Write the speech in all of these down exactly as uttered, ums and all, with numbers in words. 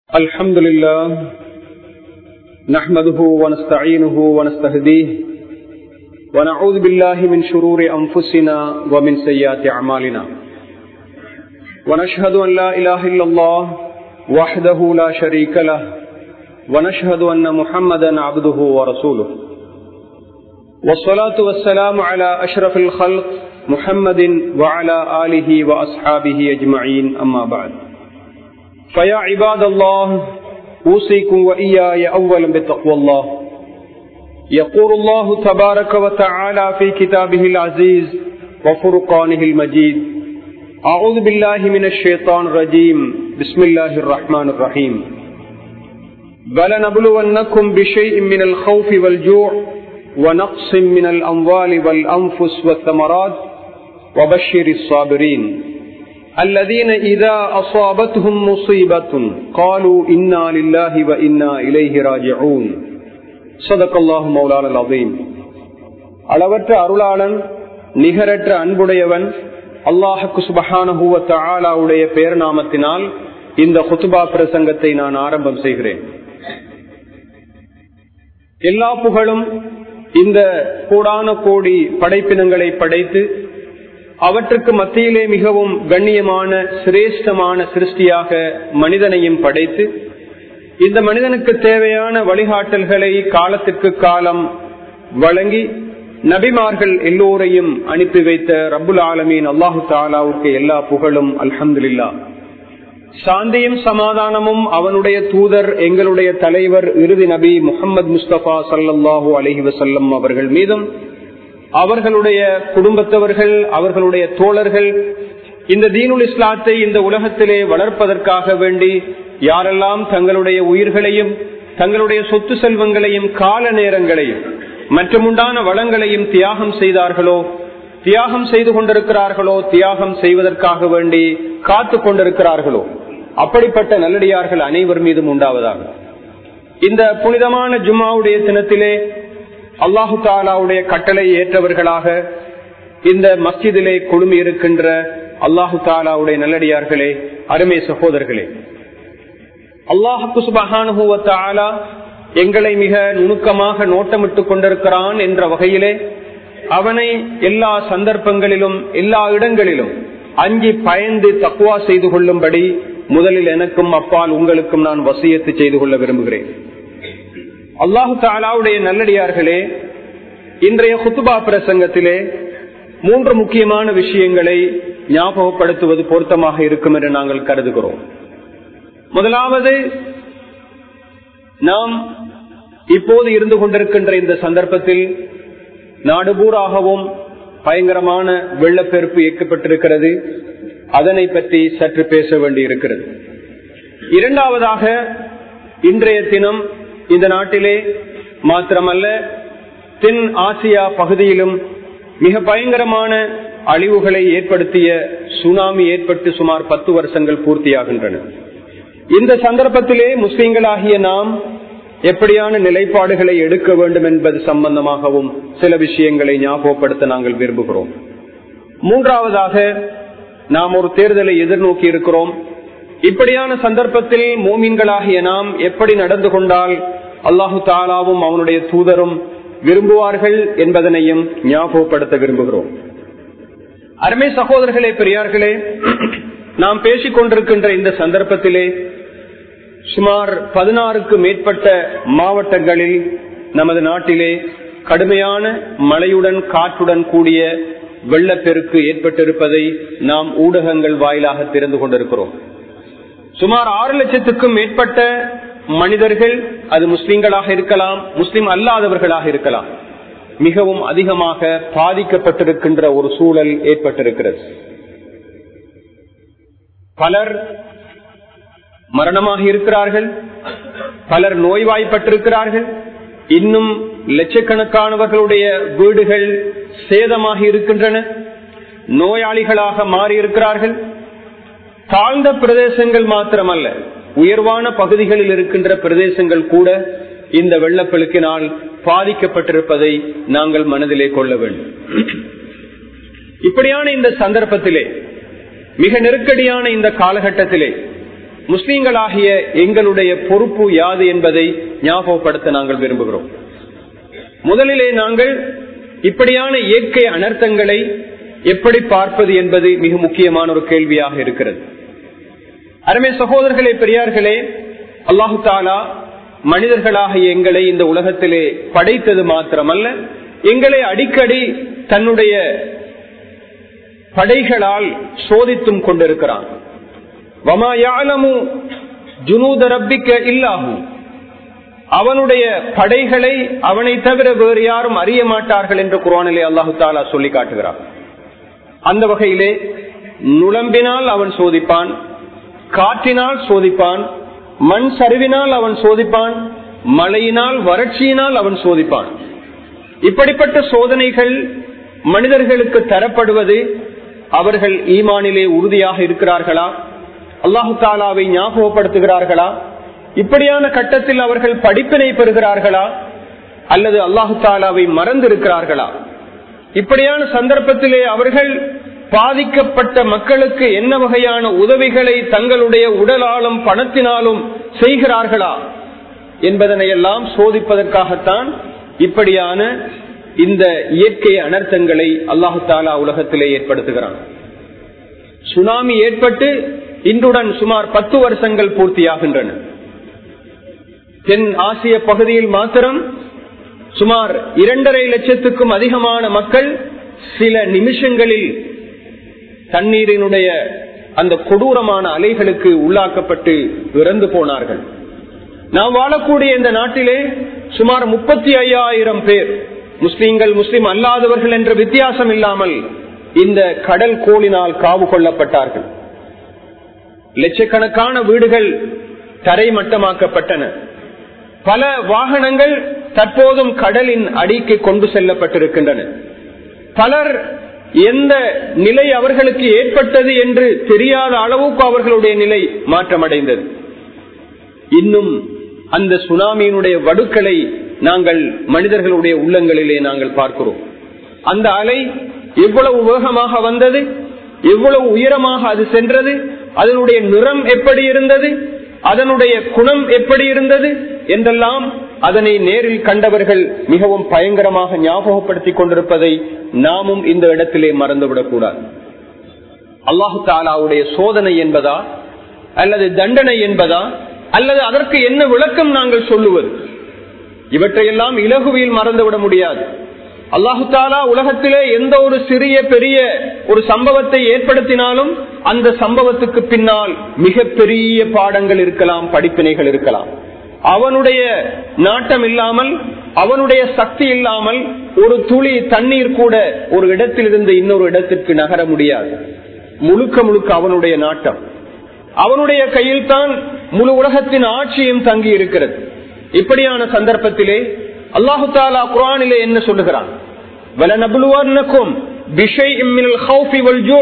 الحمد لله نحمده ونستعينه ونستهديه ونعوذ بالله من شرور أنفسنا ومن سيئات أعمالنا ونشهد أن لا إله إلا الله وحده لا شريك له ونشهد أن محمدا عبده ورسوله والصلاة والسلام على أشرف الخلق محمد وعلى آله وأصحابه أجمعين أما بعد فيا عباد الله أوصيكم وإياي أولا بتقوى الله يقول الله تبارك وتعالى في كتابه العزيز وفرقانه المجيد أعوذ بالله من الشيطان الرجيم بسم الله الرحمن الرحيم ولنبلونكم بشيء من الخوف والجوع ونقص من الأموال والأنفس والثمرات وبشر الصابرين الذين إذا أصابتهم مصيبة قالوا إنا لله وإنا إليه راجعون صدق الله مولانا العظيم. அளவற்ற அருளாளன் நிகரற்ற அன்புடையவன் அல்லாஹ் சுப்ஹானஹு வ தஆலாவுடைய பெயர் நாமத்தினால் இந்த குத்பா பிரசங்கத்தை நான் ஆரம்பம் செய்கிறேன். எல்லா புகழும் இந்த கோடான கோடி படைப்பினங்களை படைத்து அவற்றுக்கு மத்தியிலே மிகவும் கண்ணியமான சிரேஷ்டமான சிருஷ்டியாக மனிதனையும் படைத்து இந்த மனிதனுக்கு தேவையான வழிகாட்டல்களை காலத்திற்கு காலம் வழங்கி நபிமார்கள் எல்லோரையும் அனுப்பி வைத்த ரப்புல் ஆலமீன் அல்லாஹு தஆலாவுக்கு எல்லா புகழும் அல்ஹம்துலில்லாஹ். சாந்தியும் சமாதானமும் அவனுடைய தூதர் எங்களுடைய தலைவர் இறுதி நபி முஹம்மது முஸ்தபா ஸல்லல்லாஹு அலைஹி வஸல்லம் அவர்கள் மீதும் அவர்களுடைய குடும்பத்தவர்கள் அவர்களுடைய தோழர்கள் இந்த தீனுல் இஸ்லாத்தை இந்த உலகத்திலே வளர்ப்பதற்காக வேண்டி யாரெல்லாம் தங்களுடைய உயிர்களையும் தங்களுடைய சொத்து செல்வங்களையும் கால நேரங்களையும் மற்றும் உண்டான வளங்களையும் தியாகம் செய்தார்களோ தியாகம் செய்து கொண்டிருக்கிறார்களோ தியாகம் செய்வதற்காக வேண்டி காத்து கொண்டிருக்கிறார்களோ அப்படிப்பட்ட நல்லடியார்கள் அனைவர் மீதும் உண்டாவதாக. இந்த புனிதமான ஜும்மாவுடைய தினத்திலே அல்லாஹு தாலாவுடைய கட்டளை ஏற்றவர்களாக இந்த மஸ்ஜிதிலே குழுமி இருக்கின்ற அல்லாஹு தாலாவுடைய நல்லடியார்களே, அருமை சகோதரர்களே, அல்லாஹு சுப்ஹானஹு வ தஆலா எங்களை மிக நுணுக்கமாக நோட்டமிட்டுக் கொண்டிருக்கிறான் என்ற வகையிலே அவனை எல்லா சந்தர்ப்பங்களிலும் எல்லா இடங்களிலும் அஞ்சி பயந்து தக்வா செய்து கொள்ளும்படி முதலில் எனக்கும் அப்பால் உங்களுக்கும் நான் வசியத்து செய்து கொள்ள விரும்புகிறேன். அல்லாஹு தஆலாவுடைய நல்லடியார்களே, இன்றைய குத்பா பிரசங்கத்திலே மூன்று முக்கியமான விஷயங்களை ஞாபகப்படுத்துவது பொருத்தமாக இருக்கும் என்று நாங்கள் கருதுகிறோம். முதலாவது, நாம் இப்போது இருந்து கொண்டிருக்கின்ற இந்த சந்தர்ப்பத்தில் நாடுபூராகவும் பயங்கரமான வெள்ளப்பெருக்கு இயக்கப்பட்டிருக்கிறது. அதனை பற்றி சற்று பேச வேண்டி இருக்கிறது. இரண்டாவதாக, இன்றைய தினம் இந்த நாட்டிலே மாத்திரமல்ல தென் ஆசியா பகுதியிலும் மிக பயங்கரமான அழிவுகளை ஏற்படுத்திய சுனாமி ஏற்பட்டு சுமார் பத்து வருஷங்கள் பூர்த்தியாகின்றன. இந்த சந்தர்ப்பத்திலே முஸ்லிம்களாகிய நாம் எப்படியான நிலைப்பாடுகளை எடுக்க வேண்டும் என்பது சம்பந்தமாகவும் சில விஷயங்களை ஞாபகப்படுத்த நாங்கள் விரும்புகிறோம். மூன்றாவதாக, நாம் ஒரு தேர்தலை எதிர்நோக்கி இருக்கிறோம். இப்படியான சந்தர்ப்பத்தில் மோமீன்களாகிய நாம் எப்படி நடந்து கொண்டால் அல்லாஹு தாலாவும் அவனுடைய தூதரும் விரும்புவார்கள் என்பதனையும் ஞாபகப்படுத்த விரும்புகிறோம். அருமை சகோதரர்களே, பெரியார்களே, நாம் பேசிக் கொண்டிருக்கின்ற இந்த சந்தர்ப்பத்திலே சுமார் பதினாறுக்கு மேற்பட்ட மாவட்டங்களில் நமது நாட்டிலே கடுமையான மழையுடன் காற்றுடன் கூடிய வெள்ளப்பெருக்கு ஏற்பட்டிருப்பதை நாம் ஊடகங்கள் வாயிலாக தெரிந்து கொண்டிருக்கிறோம். சுமார் ஆறு லட்சத்துக்கும் மேற்பட்ட மனிதர்கள், அது முஸ்லிம்களாக இருக்கலாம் முஸ்லிம் அல்லாதவர்களாக இருக்கலாம், மிகவும் அதிகமாக பாதிக்கப்பட்டிருக்கின்ற ஒரு சூழல் ஏற்பட்டிருக்கிறது. பலர் மரணமாக இருக்கிறார்கள், பலர் நோய்வாய்ப்பட்டிருக்கிறார்கள், இன்னும் லட்சக்கணக்கானவர்களுடைய வீடுகள் சேதமாக இருக்கின்றன, நோயாளிகளாக மாறியிருக்கிறார்கள். தாழ்ந்த பிரதேசங்கள் மாத்திரமல்ல, உயர்வான பகுதிகளில் இருக்கின்ற பிரதேசங்கள் கூட இந்த வெள்ளப்பெருக்கினால் பாதிக்கப்பட்டிருப்பதை நாங்கள் மனதிலே கொள்ள வேண்டும். இப்படியான இந்த சந்தர்ப்பத்திலே, மிக நெருக்கடியான இந்த காலகட்டத்திலே முஸ்லிம்களாகிய எங்களுடைய பொறுப்பு யாது என்பதை ஞாபகப்படுத்த நாங்கள் விரும்புகிறோம். முதலிலே நாங்கள் இப்படியான இயற்கை அனர்த்தங்களை எப்படி பார்ப்பது என்பது மிக முக்கியமான ஒரு கேள்வியாக இருக்கிறது. அருமை சகோதரர்களே, பெரியார்களே, அல்லாஹு தாலா மனிதர்களாகிய எங்களை இந்த உலகத்திலே படைத்தது மாத்திரமல்ல, எங்களை அடிக்கடி தன்னுடைய படைகளால் சோதித்தும் கொண்டிருக்கிறான். வமா யஅலமு ஜுனூத ரப்பிக்க இல்லாஹு, அவனுடைய படைகளை அவனை தவிர வேறு யாரும் அறிய மாட்டார்கள் என்று குர்ஆனிலே அல்லாஹு தாலா சொல்லி காட்டுகிறான். அந்த வகையிலே நுளம்பினால் அவன் சோதிப்பான், காற்றினால் சோதிப்பான், மண் சரிவினால் அவன் சோதிப்பான், மழையினால் வறட்சியினால் அவன் சோதிப்பான். இப்படிப்பட்ட சோதனைகள் மனிதர்களுக்கு தரப்படுவது அவர்கள் ஈமானிலே உறுதியாக இருக்கிறார்களா, அல்லாஹு தாலாவை ஞாபகப்படுத்துகிறார்களா, இப்படியான கட்டத்தில் அவர்கள் படிப்பினை பெறுகிறார்களா, அல்லது அல்லாஹு தாலாவை மறந்து இருக்கிறார்களா, இப்படியான சந்தர்ப்பத்திலே அவர்கள் பாதிக்கப்பட்ட மக்களுக்கு என்ன வகையான உதவிகளை தங்களுடைய உடலாலும் பணத்தினாலும் செய்கிறார்களா என்பதனையெல்லாம் சோதிப்பதற்காகத்தான் இப்படியான இந்த இயற்கை அனர்த்தங்களை அல்லாஹு தாலா உலகத்திலே ஏற்படுத்துகிறான். சுனாமி ஏற்பட்டு இன்றுடன் சுமார் பத்து வருஷங்கள் பூர்த்தியாகின்றன. தென் ஆசிய பகுதியில் மாத்திரம் சுமார் இரண்டரை லட்சத்துக்கும் அதிகமான மக்கள் சில நிமிஷங்களில் தண்ணீரினுடைய அந்த கொடூரமான அலைகளுக்கு உள்ளாக்கப்பட்டு இறந்து போனார்கள். நாம் வாழக்கூடிய இந்த நாட்டிலே சுமார் முப்பத்தி ஐயாயிரம் பேர் முஸ்லிம்கள் முஸ்லிம் அல்லாதவர்கள் என்ற வித்தியாசம் இல்லாமல் இந்த கடல் கோளினால் காவு கொள்ளப்பட்டார்கள். லட்சக்கணக்கான வீடுகள் தரைமட்டமாக்கப்பட்டன. பல வாகனங்கள் தற்போதும் கடலின் அடிக்கு கொண்டு செல்லப்பட்டிருக்கின்றன. பலர் எந்த நிலை அவர்களுக்கு ஏற்பட்டது என்று தெரியாத அளவுக்கு அவர்களுடைய நிலை மாற்றமடைந்தது. இன்னும் அந்த சுனாமியினுடைய வடுக்களை நாங்கள் மனிதர்களுடைய உள்ளங்களிலே நாங்கள் பார்க்கிறோம். அந்த அலை எவ்வளவு வேகமாக வந்தது, எவ்வளவு உயரமாக அது சென்றது, அதனுடைய நிறம் எப்படி இருந்தது, அதனுடைய குணம் எப்படி இருந்தது என்றெல்லாம் அதனை நேரில் கண்டவர்கள் மிகவும் பயங்கரமாக ஞாபகப்படுத்திக் கொண்டிருப்பதை நாமும் இந்த இடத்திலே மறந்துவிடக் கூடாது. அல்லாஹு தாலாவுடைய சோதனை என்பதா அல்லது தண்டனை என்பதா அல்லது அதற்கு என்ன விளக்கம் நாங்கள் சொல்லுவது, இவற்றையெல்லாம் இலகுவில் மறந்துவிட முடியாது. அல்லாஹு தாலா உலகத்திலே எந்த ஒரு சிறிய பெரிய ஒரு சம்பவத்தை ஏற்படுத்தினாலும் அந்த சம்பவத்துக்கு பின்னால் மிக பெரிய பாடங்கள் இருக்கலாம், படிப்பினைகள் இருக்கலாம். அவனுடைய நாட்டம் இல்லாமல், அவனுடைய சக்தி இல்லாமல் ஒரு துளி தண்ணீர் கூட ஒரு இடத்திலிருந்து இன்னொரு இடத்திற்கு நகர முடியாது. முழுக்க முழுக்க அவனுடைய நாட்டம். அவனுடைய கையில் தான் முழு உலகத்தின் ஆட்சியும் தங்கி இருக்கிறது. இப்படியான சந்தர்ப்பத்திலே அல்லாஹு தாலா குர்ஆனிலே என்ன சொல்லுகிறான்? வலனப்லுவன்னகும் பிஷைஇம் மினல் ஹௌஃபி வல் ஜூ',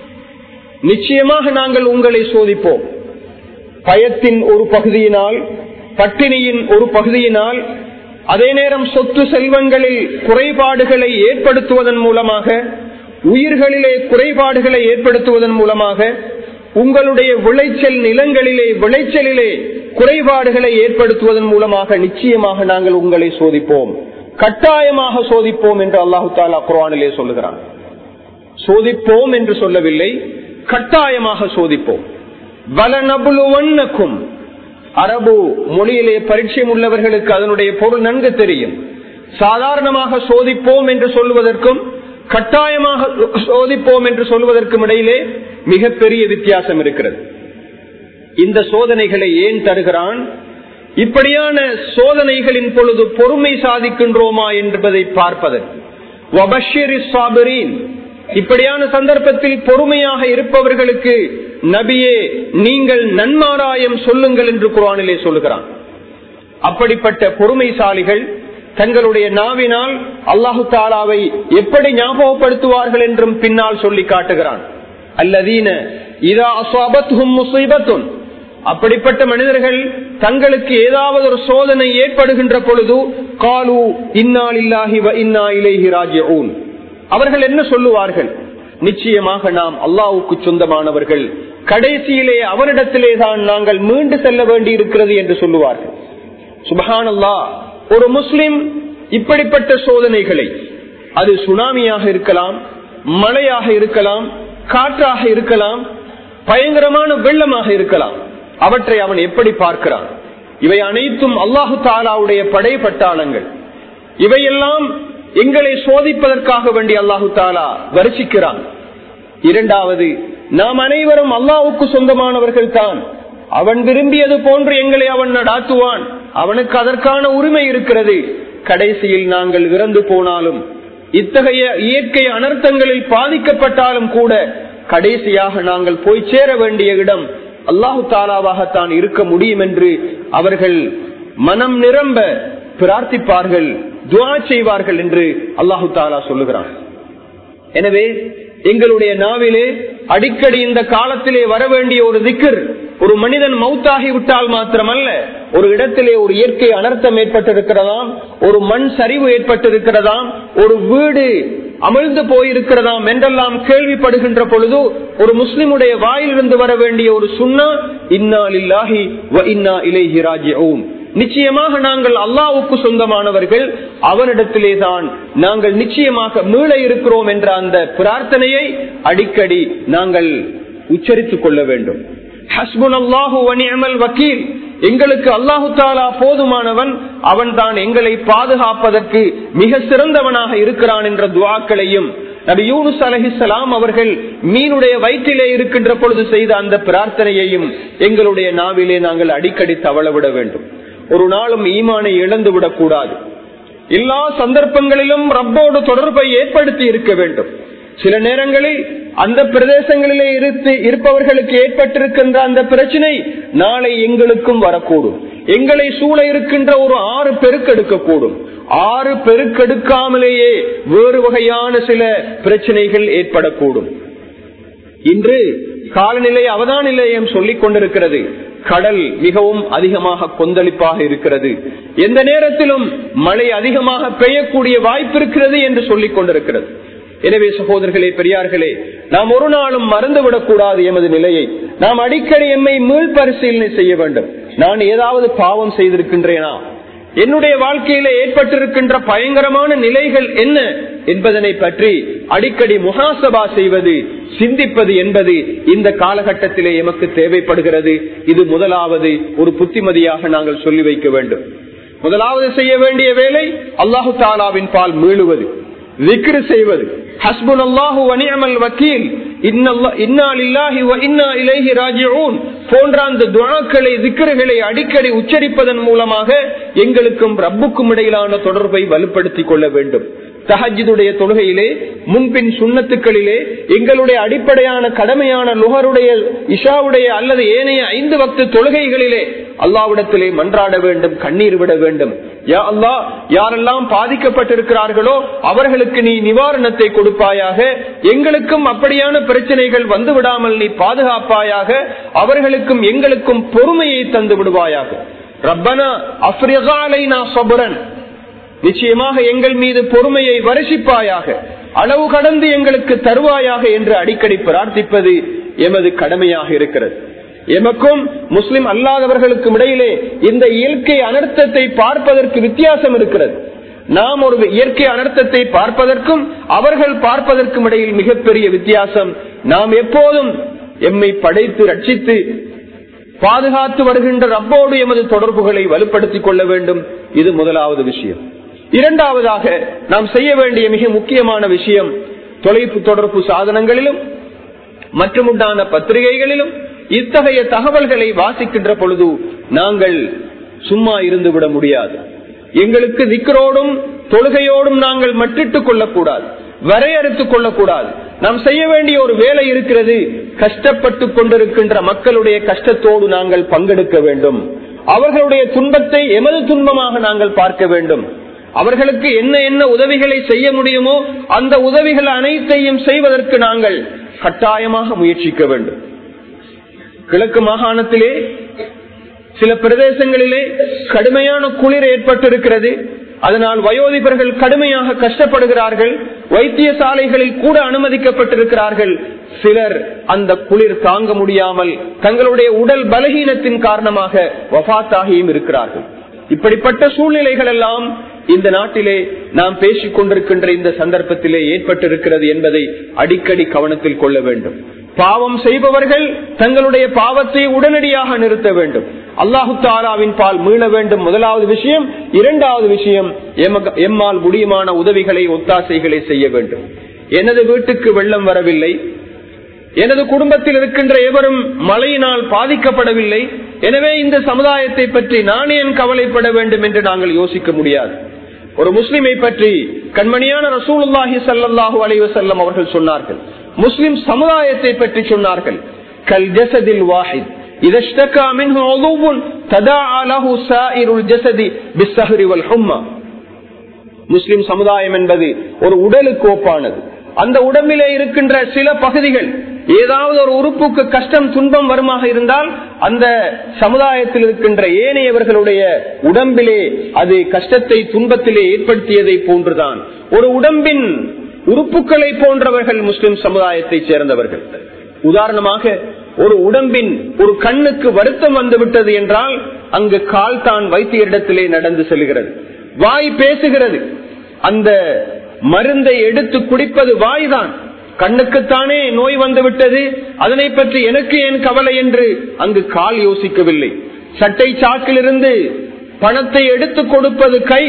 நிச்சயமாக நாங்கள் உங்களை சோதிப்போம். பயத்தின் ஒரு பகுதியினால், பட்டினியின் ஒரு பகுதியினால், அதே நேரம் சொத்து செல்வங்களில் குறைபாடுகளை ஏற்படுத்துவதன் மூலமாக, உயிர்களிலே குறைபாடுகளை ஏற்படுத்துவதன் மூலமாக, உங்களுடைய விளைச்சல் நிலங்களிலே விளைச்சலிலே குறைபாடுகளை ஏற்படுத்துவதன் மூலமாக நிச்சயமாக நாங்கள் உங்களை சோதிப்போம், கட்டாயமாக சோதிப்போம் என்று அல்லாஹு தாலா குர்ஆனிலே சொல்லுகிறான். சோதிப்போம் என்று சொல்லவில்லை, கட்டாயமாக சோதிப்போம். வலனப்லுவன்னகும், அரபு மொழியிலே பரிச்சயம் உள்ளவர்களுக்கு அதனுடைய பொருள் நன்கு தெரியும். சாதாரணமாக சோதிப்போம் என்று சொல்வதற்கும் கட்டாயமாக சோதிப்போம் என்று சொல்வதற்கும் இடையிலே மிகப்பெரிய வித்தியாசம் இருக்கிறது. இந்த சோதனைகளை ஏன் தருகிறான்? இப்படியான சோதனைகளின் பொழுது பொறுமை சாதிக்கின்றோமா என்பதை பார்ப்பதற்கு. இப்படியான சந்தர்ப்பத்தில் பொறுமையாக இருப்பவர்களுக்கு நபியே நீங்கள் நன்மாராயம் சொல்லுங்கள் என்று குர்ஆனிலே சொல்லுகிறான். அப்படிப்பட்ட பொறுமைசாலிகள் தங்களுடைய நாவினால் அல்லாஹு தாலாவை எப்படி ஞாபகப்படுத்துவார்கள் என்றும் பின்னால் சொல்லி காட்டுகிறான். அல்லதீன இதா அஸாபத்ஹும் முஸீபத்துன், அப்படிப்பட்ட மனிதர்கள் தங்களுக்கு ஏதாவது ஒரு சோதனை ஏற்படுகின்ற பொழுது காலு இன்னா லில்லாஹி வ இன்னா இலைஹி ராஜிஊன், அவர்கள் என்ன சொல்லுவார்கள்? நிச்சயமாக நாம் அல்லாஹ்வுக்கு சொந்தமானவர்கள், கடைசியிலே அவனிடத்திலே தான் நாங்கள் மீண்டு செல்ல வேண்டி இருக்கிறது என்று சொல்லுவார்கள். சுப்ஹானல்லாஹ். ஒரு முஸ்லிம் இப்படிப்பட்ட சோதனைகளை, அது சுனாமியாக இருக்கலாம், மழையாக இருக்கலாம், காற்றாக இருக்கலாம், பயங்கரமான வெள்ளமாக இருக்கலாம், அவற்றை அவன் எப்படி பார்க்கிறான்? இவை அனைத்தும் அல்லாஹு தாலாவுடைய படைப்பட்டாளங்கள். இவையெல்லாம் எங்களை சோதிப்பதற்காக வேண்டி அல்லாஹு தாலா வருஷிக்கிறான். இரண்டாவது, நாம் அனைவரும் அல்லாஹ்வுக்கு சொந்தமானவர்கள் தான். அவன் விரும்பியது போன்று எங்களை அவன் நடாத்துவான். அவனுக்கு அதற்கான உரிமை இருக்கிறது. கடைசியில் நாங்கள் இறந்து போனாலும், இத்தகைய இயற்கை அனர்த்தங்களில் பாதிக்கப்பட்டாலும் கூட கடைசியாக நாங்கள் போய் சேர வேண்டிய இடம் அல்லாஹு தாலாவாகத்தான் இருக்க முடியும் என்று அவர்கள் மனம் நிரம்ப பிரார்த்திப்பார்கள், துஆ செய்வார்கள் என்று அல்லாஹு தாலா சொல்லுகிறான். எனவே எங்களுடைய நாவிலே அடிக்கடி இந்த காலத்திலே வர வேண்டிய ஒரு திக்ர், ஒரு மனிதன் மௌத்தாகி விட்டால் மாத்திரமல்ல, ஒரு இடத்திலே ஒரு இயற்கை அனர்த்தம் ஏற்பட்டிருக்கிறதாம், ஒரு மண் சரிவு ஏற்பட்டிருக்கிறதாம், ஒரு வீடு அமிழ்ந்து போயிருக்கிறதாம் என்றெல்லாம் கேள்விப்படுகின்ற பொழுது ஒரு முஸ்லிமுடைய வாயிலிருந்து வர வேண்டிய ஒரு சுன்னா, இன்னா லில்லாஹி வ இன்னா இலைஹி ராஜிஊன். நிச்சயமாக நாங்கள் அல்லாஹ்வுக்கு சொந்தமானவர்கள், அவனிடத்திலே தான் நாங்கள் நிச்சயமாக மீள இருக்கிறோம் என்ற அந்த பிரார்த்தனையை அடிக்கடி நாங்கள் உச்சரித்துக் கொள்ள வேண்டும். ஹஸ்புனல்லாஹு வ நிஅமல் வக்கீல். எங்களுக்கு அல்லாஹு தாலா போதுமானவன், அவன் தான் எங்களை பாதுகாப்பதற்கு மிக சிறந்தவனாக இருக்கிறான் என்ற துஆக்களையும், நபி யூனுஸ் அலைஹிஸ்ஸலாம் அவர்கள் மீனுடைய வயிற்றிலே இருக்கின்ற பொழுது செய்த அந்த பிரார்த்தனையையும் எங்களுடைய நாவிலே நாங்கள் அடிக்கடி தவளவிட வேண்டும். ஒரு நாளும் ஈமானை இழந்து விடக்கூடாது. எல்லா சந்தர்ப்பங்களிலும் ரப்போடு தொடர்பை ஏற்படுத்தி இருக்க வேண்டும். சில நேரங்களில் அந்த பிரதேசங்களிலே இருந்து இருப்பவர்களுக்கு ஏற்பட்டிருக்கின்ற அந்த பிரச்சனை நாளை எங்களுக்கும் வரக்கூடும். எங்களை சூழ இருக்கின்ற ஒரு ஆறு பெருக்கெடுக்கக்கூடும். ஆறு பெருக்கெடுக்காமலேயே வேறு வகையான சில பிரச்சனைகள் ஏற்படக்கூடும். இன்று காலநிலை அவதான நிலையம் சொல்லிக் கொண்டிருக்கிறது. கடல் மிகவும் அதிகமாக கொந்தளிப்பாக இருக்கிறது. எந்த நேரத்திலும் மழை அதிகமாக பெய்யக்கூடிய வாய்ப்பு இருக்கிறது என்று சொல்லிக் கொண்டிருக்கிறது. எனவே சகோதரர்களே, பெரியார்களே, நாம் ஒரு நாளும் மறந்துவிடக் கூடாது எமது நிலையை. நாம் அடிக்கடி எம்மை மீள் பரிசீலனை செய்ய வேண்டும். நான் ஏதாவது பாவம் செய்திருக்கின்றேனா? என்னுடைய வாழ்க்கையில ஏற்பட்டிருக்கின்ற பயங்கரமான நிலைகள் என்ன என்பதனை பற்றி அடிக்கடி முஹாசபா செய்வது, சிந்திப்பது என்பது இந்த காலகட்டத்திலே எமக்கு தேவைப்படுகிறது. இது முதலாவது ஒரு புத்திமதியாக நாங்கள் சொல்லி வைக்க வேண்டும். முதலாவது செய்ய வேண்டிய வேலை அல்லாஹு தாலாவின் பால் மீளுவது, விக்ர் செய்வது. ஹஸ்புனல்லாஹு வ நிஅமல் வக்கீல், இன்னா லில்லாஹி வ இன்னா இலைஹி ராஜிஊன் போன்ற அந்த துஆக்களை, திக்ருகளை அடிக்கடி உச்சரிப்பதன் மூலமாக எங்களுக்கும் ரப்புக்கும் இடையிலான தொடர்பை வலுப்படுத்திக் கொள்ள வேண்டும். தஹஜ்ஜுடைய தொழுகையிலே, முன்பின் சுன்னத்துக்களிலே, எங்களுடைய அடிப்படையான கடமையான லுஹருடைய, இஷாவுடைய அல்லது ஏனைய ஐந்து வக்து தொழுகைகளிலே அல்லாஹ்விடத்திலே மன்றாட வேண்டும், கண்ணீர் விட வேண்டும். யா அல்லாஹ், யாரெல்லாம் பாதிக்கப்பட்டிருக்கிறார்களோ அவர்களுக்கு நீ நிவாரணத்தை கொடுப்பாயாக, எங்களுக்கும் அப்படியான பிரச்சனைகள் வந்து விடாமல் நீ பாதுகாப்பாயாக, அவர்களுக்கும் எங்களுக்கும் பொறுமையை தந்து விடுவாயாக. ரப்பனா அஃப்ரிக் அலைனா ஸப்ரன், நிச்சயமாக எங்கள் மீது பொறுமையை வருஷிப்பாயாக, அளவு கடந்து எங்களுக்கு தருவாயாக என்று அடிக்கடி பிரார்த்திப்பது எமது கடமையாக இருக்கிறது. எமக்கும் முஸ்லிம் அல்லாதவர்களுக்கும் இடையிலே இந்த இயற்கை அனர்த்தத்தை பார்ப்பதற்கு வித்தியாசம் இருக்கிறது. நாம் ஒரு இயற்கை அனர்த்தத்தை பார்ப்பதற்கும் அவர்கள் பார்ப்பதற்கும் இடையில் மிகப்பெரிய வித்தியாசம். நாம் எப்போதும் எம்மை படைத்து ரட்சித்து பாதுகாத்து வருகின்ற ரப்போடு எமது தொடர்புகளை வலுப்படுத்திக் கொள்ள வேண்டும். இது முதலாவது விஷயம். இரண்டாவதாக நாம் செய்ய வேண்டிய மிக முக்கியமான விஷயம், தொலைப்பு தொடர்பு சாதனங்களிலும் மற்றும் உண்டான பத்திரிகைகளிலும் இத்தகைய தகவல்களை வாசிக்கின்ற பொழுது நாங்கள் சும்மா இருந்து விட முடியாது. எங்களுக்கு திக்ரோடும் தொழுகையோடும் நாங்கள் மட்டிட்டுக் கொள்ளக்கூடாது, வரையறுத்துக் கொள்ளக்கூடாது. நாம் செய்ய வேண்டிய ஒரு வேலை இருக்கிறது. கஷ்டப்பட்டு கொண்டிருக்கின்ற மக்களுடைய கஷ்டத்தோடு நாங்கள் பங்கெடுக்க வேண்டும். அவர்களுடைய துன்பத்தை எமது துன்பமாக நாங்கள் பார்க்க வேண்டும். அவர்களுக்கு என்ன என்ன உதவிகளை செய்ய முடியுமோ அந்த உதவிகள் அனைத்தையும் செய்வதற்கு நாங்கள் கட்டாயமாக முயற்சிக்க வேண்டும். கிழக்கு மாகாணத்திலே சில பிரதேசங்களிலே கடுமையான குளிர் ஏற்பட்டிருக்கிறது. அதனால் வயோதிபர்கள் கடுமையாக கஷ்டப்படுகிறார்கள். வைத்தியசாலைகளில் கூட அனுமதிக்கப்பட்டிருக்கிறார்கள். சிலர் அந்த குளிர் தாங்க முடியாமல் தங்களுடைய உடல் பலகீனத்தின் காரணமாக வஃபாத்தாகியும் இருக்கிறார்கள். இப்படிப்பட்ட சூழ்நிலைகள் எல்லாம் இந்த நாட்டிலே நாம் பேசிக் கொண்டிருக்கின்ற இந்த சந்தர்ப்பத்திலே ஏற்பட்டிருக்கிறது என்பதை அடிக்கடி கவனத்தில் கொள்ள வேண்டும். பாவம் செய்பவர்கள் தங்களுடைய பாவத்தை உடனடியாக நிறுத்த வேண்டும். அல்லாஹு தஆலாவின் பால் மீள வேண்டும். முதலாவது விஷயம். இரண்டாவது விஷயம், எம்மால் முடியுமான உதவிகளை ஒத்தாசைகளை செய்ய வேண்டும். எனது வீட்டுக்கு வெள்ளம் வரவில்லை, எனது குடும்பத்தில் இருக்கின்ற எவரும் மழையினால் பாதிக்கப்படவில்லை, எனவே இந்த சமுதாயத்தை பற்றி நான் ஏன் கவலைப்பட வேண்டும் என்று நாங்கள் யோசிக்க முடியாது. ஒரு முஸ்லிமை பற்றி கண்மணியான ரசூலுல்லாஹி ஸல்லல்லாஹு அலைஹி வஸல்லம் அவர்கள் சொன்னார்கள், முஸ்லிம் சமுதாயத்தை பற்றி சொன்னார்கள், கல் ஜஸதில் வாஹித் இதா இஷ்தகா மின்ஹு உதுவுன் ததாஅ லஹு ஸாயிருல் ஜஸதி பிஸ்ஸஹ்ரி வல் ஹும்மா. முஸ்லிம் சமுதாயம் என்பது ஒரு உடலுக்கு ஒப்பானது. அந்த உடம்பிலே இருக்கின்ற சில பகுதிகள் ஏதாவது ஒரு உறுப்புக்கு கஷ்டம் துன்பம் வருமாக இருந்தால் அந்த சமுதாயத்தில் இருக்கின்ற ஏனையவர்களுடைய உடம்பிலே அது கஷ்டத்தை துன்பத்திலே ஏற்படுத்தியதை போன்றுதான். ஒரு உடம்பின் உறுப்புகளை போன்றவர்கள் முஸ்லிம் சமுதாயத்தை சேர்ந்தவர்கள். உதாரணமாக ஒரு உடம்பின் ஒரு கண்ணுக்கு வருத்தம் வந்துவிட்டது என்றால் அங்கு கால் தான் வைத்தியரிடத்திலே நடந்து செல்கிறது, வாய் பேசுகிறது, அந்த மருந்தை எடுத்து குடிப்பது வாய்தான். கண்ணுக்குத்தானே நோய் வந்து விட்டது, அதனை பற்றி எனக்கு ஏன் கவலை என்று அங்கு கால் யோசிக்கவில்லை. சட்டை சாக்கிலிருந்து பணத்தை எடுத்து கொடுப்பது கை.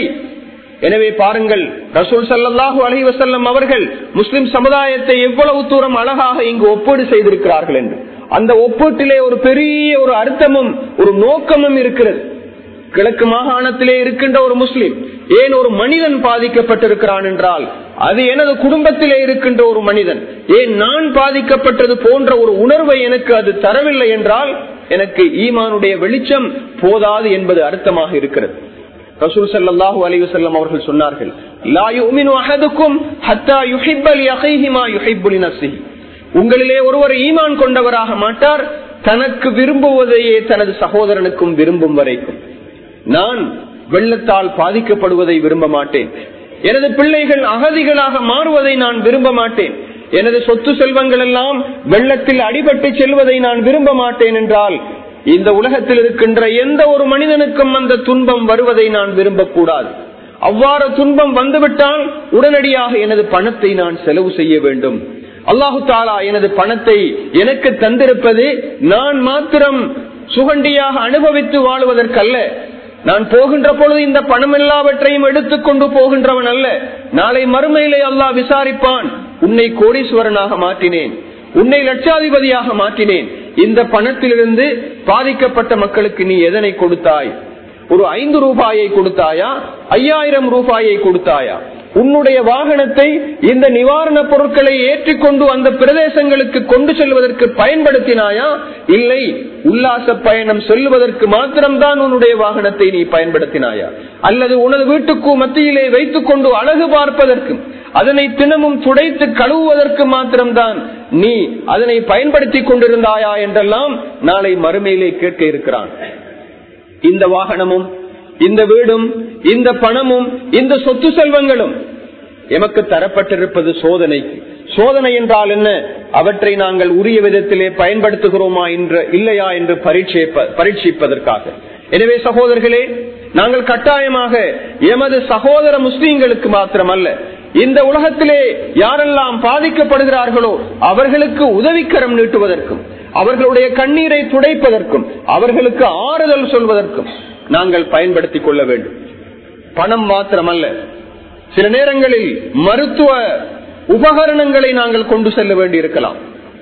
எனவே பாருங்கள், ரசூல் ஸல்லல்லாஹு அலைஹி வஸல்லம் அவர்கள் முஸ்லிம் சமுதாயத்தை எவ்வளவு தூரம் அழகாக இங்கு ஒப்பீடு செய்திருக்கிறார்கள் என்று. அந்த ஒப்பீட்டிலே ஒரு பெரிய ஒரு அர்த்தமும் ஒரு நோக்கமும் இருக்கிறது. கிழக்கு மாகாணத்திலே இருக்கின்ற ஒரு முஸ்லிம் ஏன் ஒரு மனிதன் பாதிக்கப்பட்டிருக்கிறான் என்றால் அது எனது குடும்பத்திலே இருக்கின்ற ஒரு மனிதன். ஏன் நான் பாதிக்கப்பட்டது போன்ற ஒரு உணர்வை எனக்கு அது தரவில்லை என்றால் எனக்கு ஈமானுடைய வெளிச்சம் போதாது என்பது அர்த்தமாக இருக்கிறது. ரசூல் ஸல்லல்லாஹு அலைஹி வஸல்லம் அவர்கள் சொன்னார்கள், லா யுமினு அஹதுக்கும் ஹத்தா யுஹிப்ப லிஅஹீஹி மா யுஹிப்பு லினஃப்ஸிஹி. உங்களிலே ஒருவர் ஈமான் கொண்டவராக மாட்டார் தனக்கு விரும்புவதையே தனது சகோதரனுக்கும் விரும்பும் வரைக்கும். நான் வெள்ளத்தால் பாதிக்கப்படுவதை விரும்ப மாட்டேன், எனது பிள்ளைகள் அகதிகளாக மாறுவதை நான் விரும்ப மாட்டேன், எனது சொத்து செல்வங்கள் எல்லாம் வெள்ளத்தில் அடிபட்டு செல்வதை நான் விரும்ப மாட்டேன் என்றால் இந்த உலகத்தில் இருக்கின்ற எந்த ஒரு மனிதனுக்கும் அந்த துன்பம் வருவதை நான் விரும்பக்கூடாது. அவ்வாறு துன்பம் வந்துவிட்டால் உடனடியாக எனது பணத்தை நான் செலவு செய்ய வேண்டும். அல்லாஹு தஆலா எனது பணத்தை எனக்கு தந்திருப்பது நான் மாத்திரம் சுகண்டியாக அனுபவித்து வாழுவதற்கல்ல. நான் போகின்ற பொழுது இந்த பணம் எல்லாவற்றையும் எடுத்துக்கொண்டு போகின்றவன் அல்ல. நாளை மறுமையிலே அல்லாஹ் விசாரிப்பான், உன்னை கோடீஸ்வரனாக மாற்றினேன், உன்னை லட்சாதிபதியாக மாற்றினேன், இந்த பணத்திலிருந்து பாதிக்கப்பட்ட மக்களுக்கு நீ எதனை கொடுத்தாய்? ஒரு ஐந்து ரூபாயை கொடுத்தாயா, ஐயாயிரம் ரூபாயை கொடுத்தாயா? உன்னுடைய வாகனத்தை இந்த நிவாரண பொருட்களை ஏற்றிக்கொண்டு அந்த பிரதேசங்களுக்கு கொண்டு செல்வதற்கு பயன்படுத்தினாயா? இல்லை, உல்லாச பயணம் செல்வதற்கு மாத்திரம்தான் உன்னுடைய வாகனத்தை நீ பயன்படுத்தினாயா? அல்லது உனது வீட்டுக்கு மத்தியிலே வைத்துக் கொண்டு அழகு பார்ப்பதற்கு, அதனை தினமும் துடைத்து கழுவுவதற்கு மாத்திரம்தான் நீ அதனை பயன்படுத்தி கொண்டிருந்தாயா என்றெல்லாம் நாளை மறுமையிலே கேட்க இருக்கிறான். இந்த வாகனமும் இந்த வீடும் இந்த பணமும் இந்த சொத்து செல்வங்களும் எமக்கு தரப்பட்டிருப்பது சோதனைக்கு. சோதனை என்றால் என்ன? அவற்றை நாங்கள் உரிய விதத்திலே பயன்படுத்துகிறோமா என்று இல்லையா என்று பரீட்சிப்பதற்காக. எனவே சகோதரர்களே, நாங்கள் கட்டாயமாக எமது சகோதர முஸ்லீம்களுக்கு மாத்திரமல்ல, இந்த உலகத்திலே யாரெல்லாம் பாதிக்கப்படுகிறார்களோ அவர்களுக்கு உதவிக்கரம் நீட்டுவதற்கும், அவர்களுடைய கண்ணீரை துடைப்பதற்கும், அவர்களுக்கு ஆறுதல் சொல்வதற்கும் நாங்கள் பயன்படுத்திக் கொள்ள வேண்டும். பணம் மாத்திரமல்ல, சில நேரங்களில் மருத்துவ உபகரணங்களை நாங்கள் கொண்டு செல்ல வேண்டி இருக்கலாம்,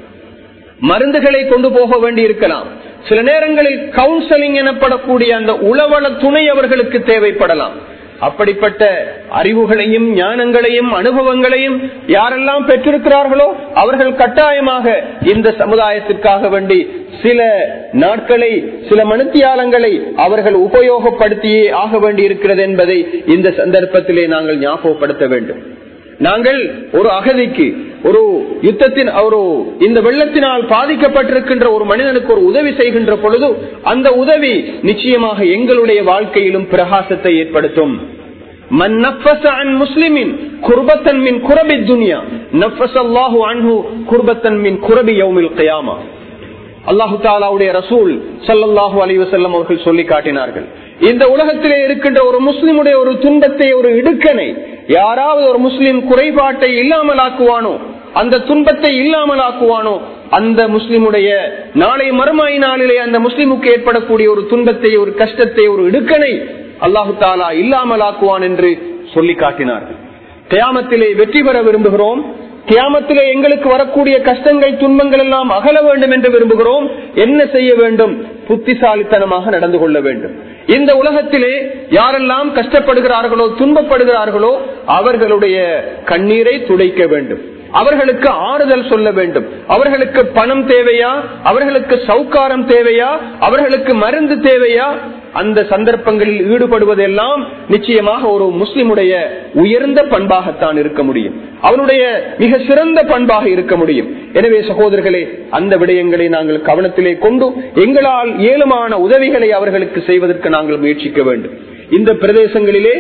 மருந்துகளை கொண்டு போக வேண்டி இருக்கலாம். சில நேரங்களில் கவுன்சிலிங் எனப்படக்கூடிய அந்த உளவள துணை அவர்களுக்கு தேவைப்படலாம். அப்படிப்பட்ட அறிவுகளையும் ஞானங்களையும் அனுபவங்களையும் யாரெல்லாம் பெற்றிருக்கிறார்களோ அவர்கள் கட்டாயமாக இந்த சமுதாயத்திற்காக வேண்டி சில நாட்களை சில மணித்தியாலங்களை அவர்கள் உபயோகப்படுத்தியே ஆக வேண்டி இருக்கிறது என்பதை இந்த சந்தர்ப்பத்திலே நாங்கள் ஞாபகப்படுத்த வேண்டும். நாங்கள் ஒரு அகதிக்கு, ஒரு யுத்தத்தின் ஒரு இந்த வெள்ளத்தினால் பாதிக்கப்பட்டிருக்கின்ற ஒரு மனிதனுக்கு ஒரு உதவி செய்கின்ற பொழுது அந்த உதவி நிச்சயமாக எங்களுடைய வாழ்க்கையிலும் பிரகாசத்தை ஏற்படுத்தும். மன் நஃபஸ அன் முஸ்லிமின் குர்பத்தன் மின் குரபி துன்யா நஃபஸல்லாஹு அன்ஹு குர்பத்தன் மின் குரபி யௌமில் கியாமா. அல்லாஹு தஆலாவுடைய ரசூல் ஸல்லல்லாஹு அலைஹி வஸல்லம் அவர்கள் சொல்லி காட்டினார்கள், இந்த உலகத்திலே இருக்கின்ற ஒரு முஸ்லிமுடைய ஒரு துன்பத்தை, ஒரு இடுக்கனை யாராவது ஒரு முஸ்லிம் குறைபாட்டை இல்லாமல் ஆக்குவானோ, அந்த துன்பத்தை இல்லாமல் ஆக்குவானோ, அந்த முஸ்லிமுடைய நாளை மறுமை நாளிலே அந்த முஸ்லிமுக்கு ஏற்படக்கூடிய ஒரு துன்பத்தை, ஒரு கஷ்டத்தை, ஒரு இடுக்கனை அல்லாஹு தஆலா இல்லாமல் ஆக்குவான் என்று சொல்லி காட்டினார்கள். கியாமத்திலே வெற்றி பெற விரும்புகிறோம், கியாமத்திலே எங்களுக்கு வரக்கூடிய கஷ்டங்கள் துன்பங்கள் எல்லாம் அகல வேண்டும் என்று விரும்புகிறோம். என்ன செய்ய வேண்டும்? புத்திசாலித்தனமாக நடந்து கொள்ள வேண்டும். இந்த உலகத்திலே யாரெல்லாம் கஷ்டப்படுகிறார்களோ, துன்பப்படுகிறார்களோ அவர்களுடைய கண்ணீரை துடைக்க வேண்டும், அவர்களுக்கு ஆறுதல் சொல்ல வேண்டும். அவர்களுக்கு பணம் தேவையா, அவர்களுக்கு சௌகாரம் தேவையா, அவர்களுக்கு மருந்து தேவையா, அந்த சந்தர்ப்பங்களில் ஈடுபடுவதெல்லாம் நிச்சயமாக ஒரு முஸ்லிமுடைய உயர்ந்த பண்பாகத்தான் இருக்க முடியும், அவனுடைய மிக சிறந்த பண்பாக இருக்க முடியும். எனவே சகோதரர்களே, அந்த விடயங்களை நாங்கள் கவனத்திலே கொண்டு எங்களால் ஏழுமான உதவிகளை அவர்களுக்கு செய்வதற்கு நாங்கள் முயற்சிக்க வேண்டும். இந்த பிரதேசங்களிலே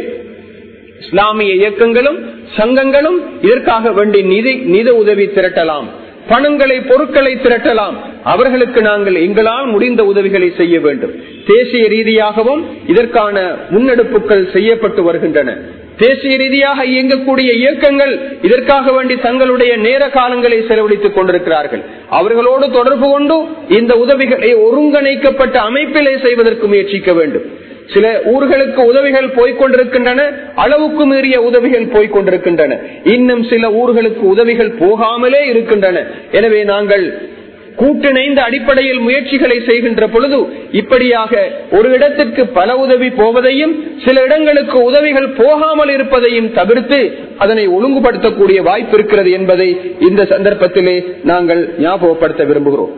இஸ்லாமிய இயக்கங்களும் சங்கங்களும் இதற்காக வேண்டி நிதி நிதி உதவி திரட்டலாம், பணங்களை பொருட்களை திரட்டலாம். அவர்களுக்கு நாங்கள் எங்களால் முடிந்த உதவிகளை செய்ய வேண்டும். தேசிய ரீதியாகவும் இதற்கான முன்னெடுப்புகள் செய்யப்பட்டு வருகின்றன. தேசிய ரீதியாக இயங்கக்கூடிய இயக்கங்கள் இதற்காக வேண்டி தங்களுடைய நேர காலங்களை செலவழித்துக் கொண்டிருக்கிறார்கள். அவர்களோடு தொடர்பு கொண்டு இந்த உதவிகளை ஒருங்கிணைக்கப்பட்ட அமைப்பிலே செய்வதற்கு முயற்சிக்க வேண்டும். சில ஊர்களுக்கு உதவிகள் போய்கொண்டிருக்கின்றன, அளவுக்கு மீறிய உதவிகள் போய்கொண்டிருக்கின்றன. இன்னும் சில ஊர்களுக்கு உதவிகள் போகாமலே இருக்கின்றன. எனவே நாங்கள் கூட்டிணைந்த அடிப்படையில் முயற்சிகளை செய்கின்ற பொழுது இப்படியாக ஒரு இடத்திற்கு பல உதவி போவதையும் சில இடங்களுக்கு உதவிகள் போகாமல் இருப்பதையும் தவிர்த்து அதனை ஒழுங்குபடுத்தக்கூடிய வாய்ப்பு இருக்கிறது என்பதை இந்த சந்தர்ப்பத்திலே நாங்கள் ஞாபகப்படுத்த விரும்புகிறோம்.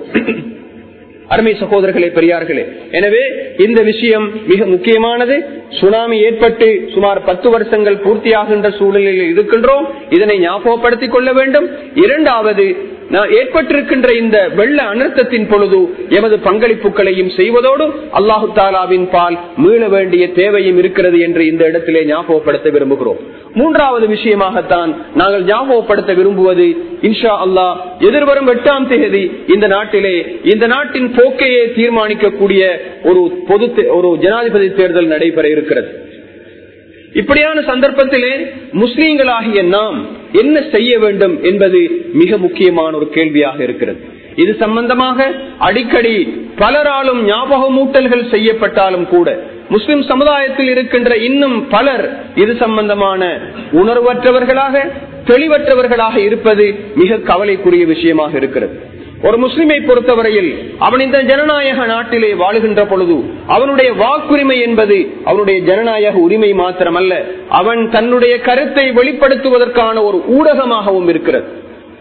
அருமை சகோதரர்களே, பெரியார்களே, எனவே இந்த விஷயம் மிக முக்கியமானது. சுனாமி ஏற்பட்டு சுமார் பத்து வருஷங்கள் பூர்த்தியாகின்ற சூழ்நிலையில் இருக்கின்றோம். இதனை ஞாபகப்படுத்திக் கொள்ள வேண்டும். இரண்டாவது, ஏற்பட்டிருக்கின்ற இந்த வெள்ள அனர்த்தத்தின் பொழுது எமது பங்களிப்புகளையும் செய்வதோடு அல்லாஹு தாலாவின் பால் மீள வேண்டிய தேவையும் இருக்கிறது என்று இந்த இடத்திலே ஞாபகப்படுத்த விரும்புகிறோம். மூன்றாவது விஷயமாகத்தான் நாங்கள் ஞாபகப்படுத்த விரும்புவது, இன்ஷா அல்லாஹ் எதிர்வரும் எட்டாம் தேதி இந்த நாட்டிலே இந்த நாட்டின் போக்கையே தீர்மானிக்கக்கூடிய ஒரு பொது ஒரு ஜனாதிபதி தேர்தல் நடைபெற இருக்கிறது. இப்படியான சந்தர்ப்பத்திலே முஸ்லீம்களாகிய நாம் என்ன செய்ய வேண்டும் என்பது மிக முக்கியமான ஒரு கேள்வியாக இருக்கிறது. இது சம்பந்தமாக அடிக்கடி பலராலும் ஞாபகமூட்டல்கள் செய்யப்பட்டாலும் கூட முஸ்லிம் சமுதாயத்தில் இருக்கின்ற இன்னும் பலர் இது சம்பந்தமான உணர்வற்றவர்களாக, தெளிவற்றவர்களாக இருப்பது மிக கவலைக்குரிய விஷயமாக இருக்கிறது. ஒரு முஸ்லிமை பொறுத்தவரையில் அவன் இந்த ஜனநாயக நாட்டிலே வாழுகின்ற பொழுது அவனுடைய வாக்குரிமை என்பது அவனுடைய ஜனநாயக உரிமை மாத்திரமல்ல, அவன் தன்னுடைய கருத்தை வெளிப்படுத்துவதற்கான ஒரு ஊடகமாகவும் இருக்கிறது.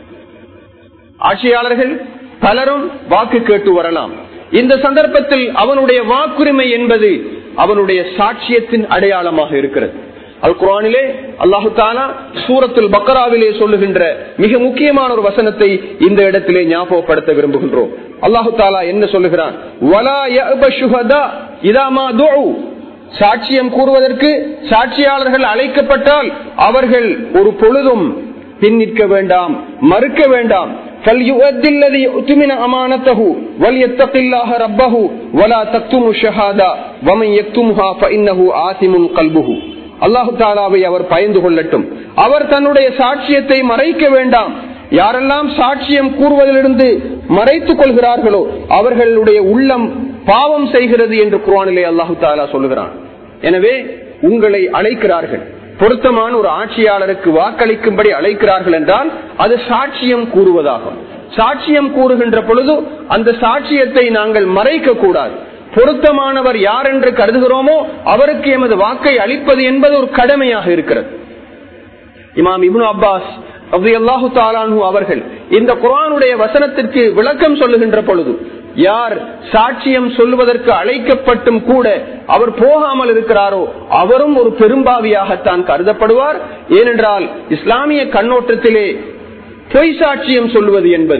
ஆட்சியாளர்கள் பலரும் வாக்கு கேட்டு வரலாம். இந்த சந்தர்ப்பத்தில் அவனுடைய வாக்குரிமை என்பது அவனுடைய சாட்சியத்தின் அடையாளமாக இருக்கிறது. அல் குர்ஆனிலே அல்லாஹு தஆலா சூரத்துல் பக்ராவிலே சொல்லுகின்ற மிக முக்கியமான ஒரு வசனத்தை இந்த இடத்திலே ஞாபகப்படுத்த விரும்புகின்றோம். அல்லாஹு தஆலா என்ன சொல்லுகிறான்? வலா யஅப ஷுஹதா இதா மா துஉ, சாட்சியம் கூறுவதற்கு சாட்சியாளர்கள் அழைக்கப்பட்டால் அவர்கள் ஒரு பொழுதும் பின்னிற்க வேண்டாம், மறுக்க வேண்டாம். فَلْيُؤَدِّ الَّذِي أُؤْتُمِنَ أَمَانَتَهُ وَلْيَتَّقِ اللَّهَ رَبَّهُ وَلَا تَكْتُمُوا الشَّهَادَةَ وَمَنْ يَكْتُمْهَا فَإِنَّهُ آثِمٌ قَلْبُهُ. அல்லாஹு தஆலாவை அவர் பயந்து கொள்ளட்டும், அவர் தன்னுடைய சாட்சியத்தை மறைக்க வேண்டாம். யாரெல்லாம் சாட்சியம் கூறுவதிலிருந்து மறைத்துக் கொள்கிறார்களோ அவர்களுடைய உள்ளம் பாவம் செய்கிறது என்று குர்ஆனிலே அல்லாஹு தஆலா சொல்லுகிறான். எனவே உங்களை அழைக்கிறார்கள், பொருத்தமான ஒரு ஆட்சியாளருக்கு வாக்களிக்கும்படி அழைக்கிறார்கள் என்றால் அது சாட்சியம் கூறுவதாகும். சாட்சியம் கூறுகின்ற பொழுது அந்த சாட்சியத்தை நாங்கள் மறைக்க கூடாது. பொருத்தமானவர் யார் என்று கருதுகிறோமோ அவருக்கு எமது வாக்கை அளிப்பது என்பது ஒரு கடமையாக இருக்கிறது. இமாம் இப்னு அப்பாஸ் ரலியல்லாஹு தஆலா அன்ஹு அவர்கள் இந்த குர்ஆனுடைய வசனத்திற்கு விளக்கம் சொல்லுகின்ற பொழுது, யார் சாட்சியம் சொல்லுவதற்கு அழைக்கப்பட்டும் கூட அவர் போகாமல் இருக்கிறாரோ அவரும் ஒரு பெரும்பாவியாகத்தான் கருதப்படுவார். ஏனென்றால் இஸ்லாமிய கண்ணோட்டத்திலே பொய் சாட்சியம் சொல்லுவது என்பது,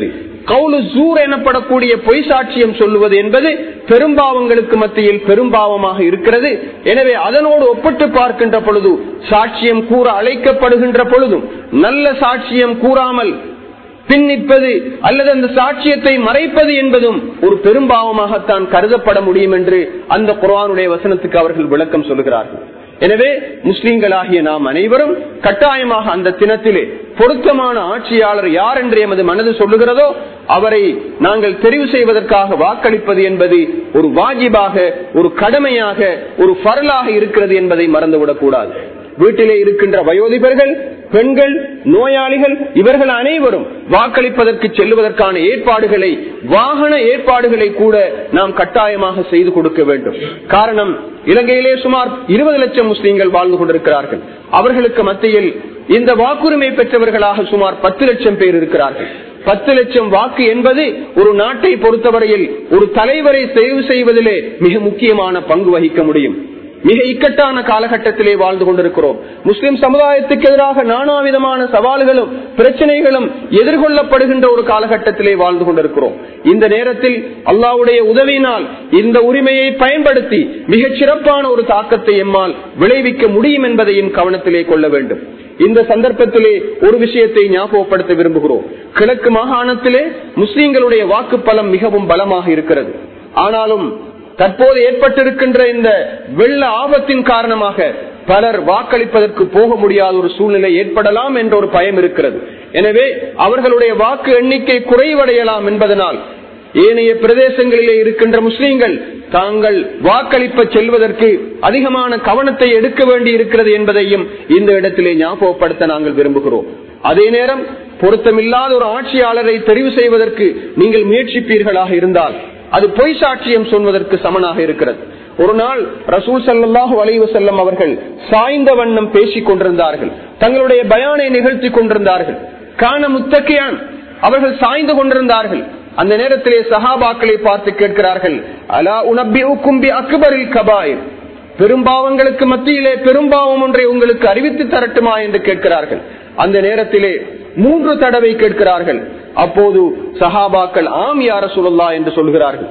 கவுலு ஜூர் எனப்படக்கூடிய பொய் சாட்சியம் சொல்லுவது என்பது பெரும்பாவங்களுக்கு மத்தியில் பெரும்பாவமாக இருக்கிறது. எனவே அதனோடு ஒப்பிட்டு பார்க்கின்ற பொழுது சாட்சியம் கூற அழைக்கப்படுகின்ற பொழுதும் நல்ல சாட்சியம் கூறாமல் பின்னிப்பது அல்லது அந்த சாட்சியத்தை மறைப்பது என்பதும் ஒரு பெரும்பாவமாகத்தான் கருதப்பட முடியும் என்று அந்த குர்ஆனுடைய வசனத்துக்கு அவர்கள் விளக்கம் சொல்கிறார்கள். எனவே முஸ்லிம்களாகிய நாம் அனைவரும் கட்டாயமாக அந்த தினத்திலே பொருத்தமான ஆட்சியாளர் யார் என்று எமது மனது சொல்லுகிறதோ அவரை நாங்கள் தெரிவு செய்வதற்காக வாக்களிப்பது என்பது ஒரு வாஜிபாக, ஒரு கடமையாக, ஒரு ஃபர்லாக இருக்கிறது என்பதை மறந்துவிடக் கூடாது. வீட்டிலே இருக்கின்ற வயோதிபர்கள், பெண்கள், நோயாளிகள் இவர்கள் அனைவரும் வாக்களிப்பதற்கு செல்லுவதற்கான ஏற்பாடுகளை, வாகன ஏற்பாடுகளை கூட நாம் கட்டாயமாக செய்து கொடுக்க வேண்டும். காரணம், இலங்கையிலே சுமார் இருபது லட்சம் முஸ்லீம்கள் வாழ்ந்து கொண்டிருக்கிறார்கள். அவர்களுக்கு மத்தியில் இந்த வாக்குரிமை பெற்றவர்களாக சுமார் பத்து லட்சம் பேர் இருக்கிறார்கள். பத்து லட்சம் வாக்கு என்பது ஒரு நாட்டை பொறுத்தவரையில் ஒரு தலைவரை தெரிவு செய்வதிலே மிக முக்கியமான பங்கு வகிக்க முடியும். மிக இக்கட்டான காலகட்டத்திலே வாழ்ந்து கொண்டிருக்கிறோம். முஸ்லிம் சமுதாயத்துக்கு எதிராக நானாவிதமான சவால்களும் பிரச்சனைகளும் எதிர்கொள்ளப்படுகின்ற ஒரு காலகட்டத்திலே வாழ்ந்து கொண்டிருக்கிறோம். இந்த நேரத்தில் அல்லாஹ்வுடைய உதவியினால் இந்த உரிமையை பயன்படுத்தி மிகச் சிறப்பான ஒரு தாக்கத்தை எம்மால் விளைவிக்க முடியும் என்பதையும் கவனத்திலே கொள்ள வேண்டும். இந்த சந்தர்ப்பத்திலே ஒரு விஷயத்தை ஞாபகப்படுத்த விரும்புகிறோம். கிழக்கு மாகாணத்திலே முஸ்லிம்களுடைய வாக்கு பலம் மிகவும் பலமாக இருக்கிறது. ஆனாலும் தற்போது ஏற்பட்டிருக்கின்ற இந்த வெள்ள ஆபத்தின் காரணமாக பலர் வாக்களிப்பதற்கு போக முடியாத ஒரு சூழ்நிலை ஏற்படலாம் என்ற ஒரு பயம் இருக்கிறது. எனவே அவர்களுடைய வாக்கு எண்ணிக்கை குறைவடையலாம் என்பதனால் ஏனைய பிரதேசங்களிலே இருக்கின்ற முஸ்லீம்கள் தாங்கள் வாக்களிப்ப செல்வதற்கு அதிகமான கவனத்தை எடுக்க வேண்டி இருக்கிறது என்பதையும் இந்த இடத்திலே ஞாபகப்படுத்த நாங்கள் விரும்புகிறோம். அதே நேரம் பொருத்தமில்லாத ஒரு ஆட்சியாளரை தெரிவு செய்வதற்கு நீங்கள் முயற்சிப்பீர்களாக இருந்தால் அது பொய் சாட்சியம் சொல்வதற்கு சமனாக இருக்கிறது. ஒரு நாள் ரசூல் ஸல்லல்லாஹு அலைஹி வஸல்லம் அவர்கள் சாய்ந்த வண்ணம் பேசிக் கொண்டிருந்தார்கள். தங்களுடைய பயானை நிகழ்த்தி கொண்டிருந்தார்கள். கான முத்தகியான், அவர்கள் சாய்ந்து கொண்டிருந்தார்கள். அந்த நேரத்திலே சஹாபாக்களை பார்த்து கேட்கிறார்கள், அலா உனப்பிஉக்கும் பி அக்பரில் கபாயிர், பெரும்பாவங்களுக்கு மத்தியிலே பெரும்பாவம் ஒன்றை உங்களுக்கு அறிவித்து தரட்டுமா என்று கேட்கிறார்கள். அந்த நேரத்திலே மூன்று தடவை கேட்கிறார்கள். அப்போது சஹாபாக்கள் ஆம் யா ரசூலுல்லாஹ் என்று சொல்கிறார்கள்.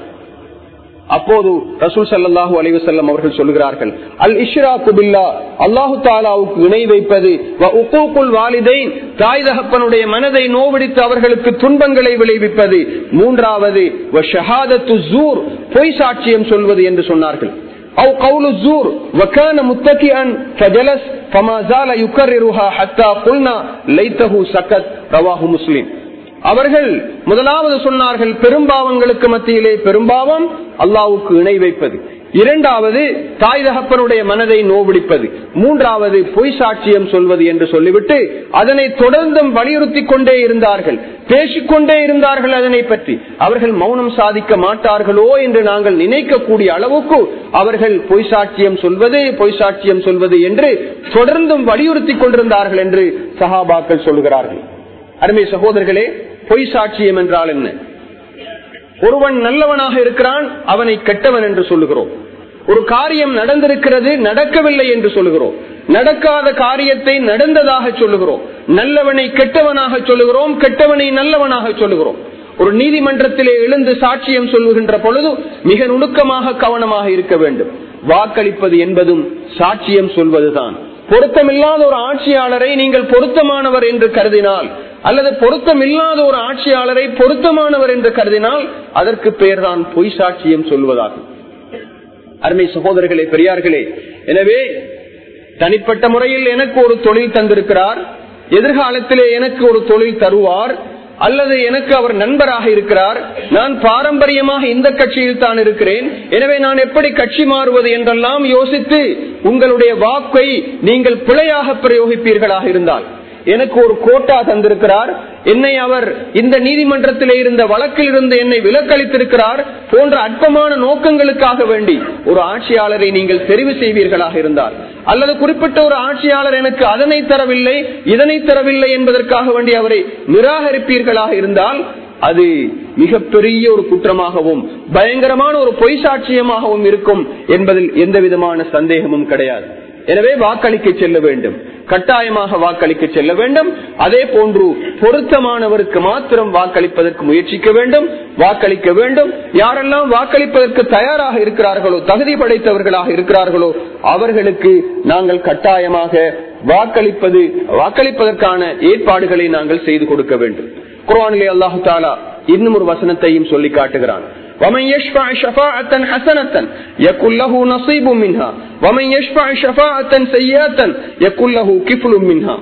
அப்போது ரசூல் ஸல்லல்லாஹு அலைஹி வஸல்லம் அவர்கள் சொல்கிறார்கள், அல் இஷ்ராக்கு பில்லாஹ், அல்லாஹ் தஆலாவுக்கு இணை வைப்பது, வ உகூகுல் வாலிதைன், தாய் தகப்பனுடைய மனதை நோவடித்து அவர்களுக்கு துன்பங்களை விளைவிப்பது, மூன்றாவது வ ஷஹாதத்து ஸூர், பொய் சாட்சியம் சொல்வது என்று சொன்னார்கள். أو قول الزور وكان متكئا فجلس فما زال يكررها حتى قلنا ليته سكت. رواه مسلم. அவர்கள் முதலாவது சொன்னார்கள் பெரும்பாவங்களுக்கு மத்தியிலே பெரும்பாவம் அல்லாஹ்வுக்கு இணை வைப்பது, இரண்டாவது தாய் தகப்பனுடைய மனதை நோவடிப்பது, மூன்றாவது பொய் சாட்சியம் சொல்வது என்று சொல்லிவிட்டு அதனை தொடர்ந்தும் வலியுறுத்தி கொண்டே இருந்தார்கள், பேசிக்கொண்டே இருந்தார்கள். அதனை பற்றி அவர்கள் மௌனம் சாதிக்க மாட்டார்களோ என்று நாங்கள் நினைக்கக்கூடிய அளவுக்கு அவர்கள் பொய் சாட்சியம் சொல்வது பொய் சாட்சியம் சொல்வது என்று தொடர்ந்தும் வலியுறுத்தி கொண்டிருந்தார்கள் என்று சஹாபாக்கள் சொல்கிறார்கள். அருமை சகோதரர்களே, பொய் சாட்சியம் என்றால் என்ன? ஒருவன் நல்லவனாக இருக்கிறான், அவனை கெட்டவன் என்று சொல்லுகிறோம். ஒரு காரியம் நடந்திருக்கிறது, நடக்கவில்லை என்று சொல்லுகிறோம். நடக்காத காரியத்தை நடந்ததாக சொல்லுகிறோம். நல்லவனை கெட்டவனாக சொல்லுகிறோம், கெட்டவனை நல்லவனாக சொல்லுகிறோம். ஒரு நீதிமன்றத்திலே எழுந்து சாட்சியம் சொல்லுகின்ற பொழுது மிக நுணுக்கமாக கவனமாக இருக்க வேண்டும். வாக்களிப்பது என்பதும் சாட்சியம் சொல்வதுதான். பொருத்தமில்லாத ஒரு ஆட்சியாளரை நீங்கள் பொருத்தமானவர் என்று கருதினால் அல்லது பொருத்தமில்லாத ஒரு ஆட்சியாளரை பொருத்தமானவர் என்று கருதினால் அதற்கு பெயர்தான் பொய் சாட்சியம் சொல்வதாகும். அருமை சகோதரர்களே, பெரியார்களே, எனவே தனிப்பட்ட முறையில் எனக்கு ஒரு தொழில் தந்திருக்கிறார், எதிர்காலத்திலே எனக்கு ஒரு தொழில் தருவார், அல்லது எனக்கு அவர் நண்பராக இருக்கிறார், நான் பாரம்பரியமாக இந்த கட்சியில் தான் இருக்கிறேன், எனவே நான் எப்படி கட்சி மாறுவது என்றெல்லாம் யோசித்து உங்களுடைய வாக்கை நீங்கள் பிழையாக பிரயோகிப்பீர்களாக இருந்தால், எனக்கு ஒரு கோட்டா தந்திருக்கிறார், என்னை அவர் இந்த நீதிமன்றத்திலே இருந்த வழக்கில் இருந்து என்னை விலக்களித்திருக்கிறார் போன்ற அற்பமான நோக்கங்களுக்காக வேண்டி ஒரு ஆட்சியாளரை நீங்கள் தெரிவு செய்வீர்களாக இருந்தால், அல்லது குறிப்பிட்ட ஒரு ஆட்சியாளர் எனக்கு அதனை தரவில்லை இதனை தரவில்லை என்பதற்காக வேண்டி அவரை நிராகரிப்பீர்களாக இருந்தால் அது மிகப்பெரிய ஒரு குற்றமாகவும் பயங்கரமான ஒரு பொய் சாட்சியமாகவும் இருக்கும் என்பதில் எந்த விதமான சந்தேகமும் கிடையாது. எனவே வாக்களிக்க செல்ல வேண்டும். கட்டாயமாக வாக்களிக்க செல்ல வேண்டும். அதே போன்று பொருத்தமானவருக்கு மாத்திரம் வாக்களிப்பதற்கு முயற்சிக்க வேண்டும், வாக்களிக்க வேண்டும். யாரெல்லாம் வாக்களிப்பதற்கு தயாராக இருக்கிறார்களோ, தகுதி படைத்தவர்களாக இருக்கிறார்களோ அவர்களுக்கு நாங்கள் கட்டாயமாக வாக்களிப்பது வாக்களிப்பதற்கான ஏற்பாடுகளை நாங்கள் செய்து கொடுக்க வேண்டும். குர்ஆனிலே அல்லாஹ் தஆலா இன்னும் ஒரு வசனத்தையும் சொல்லி காட்டுகிறான். وَمَنْ يَشْفَعْ شَفَاعَةً حَسَنَةً يَكُنْ لَهُ نَصِيبٌ مِنْهَا وَمَنْ يَشْفَعْ شَفَاعَةً سَيِّئَةً يَكُنْ لَهُ كِفْلٌ مِنْهَا.